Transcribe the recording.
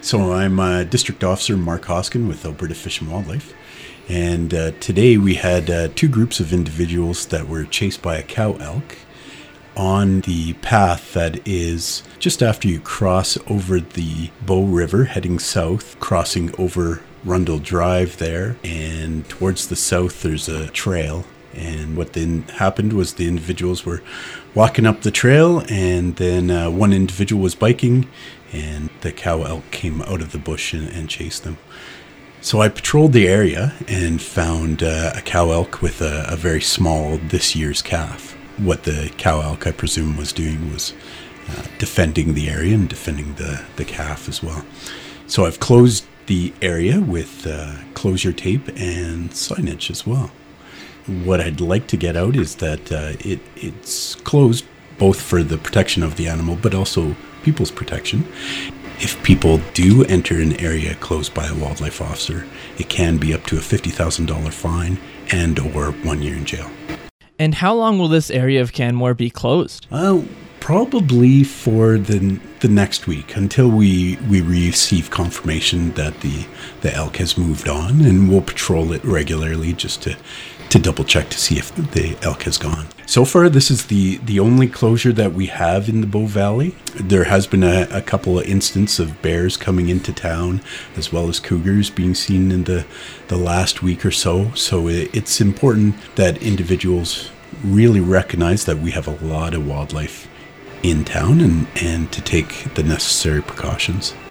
So I'm District Officer Mark Hoskin with Alberta Fish and Wildlife. And today we had two groups of individuals that were chased by a cow elk on the path that is just after you cross over the Bow River heading south, crossing over Rundle Drive there. And towards the south there's a trail. And what then happened was the individuals were walking up the trail, and then one individual was biking, and the cow elk came out of the bush and chased them. So I patrolled the area and found a cow elk with a very small this year's calf. What the cow elk, I presume, was doing was defending the area and defending the calf as well. So I've closed the area with closure tape and signage as well. What I'd like to get out is that it's closed both for the protection of the animal, but also people's protection. If people do enter an area closed by a wildlife officer, it can be up to a $50,000 fine and or 1 year in jail. And how long will this area of Canmore be closed? Probably for the next week until we receive confirmation that the elk has moved on, and we'll patrol it regularly just to double check to see if the elk has gone. So far, this is the only closure that we have in the Bow Valley. There has been a couple of instances of bears coming into town, as well as cougars being seen in the last week or so. So it's important that individuals really recognize that we have a lot of wildlife in town and to take the necessary precautions.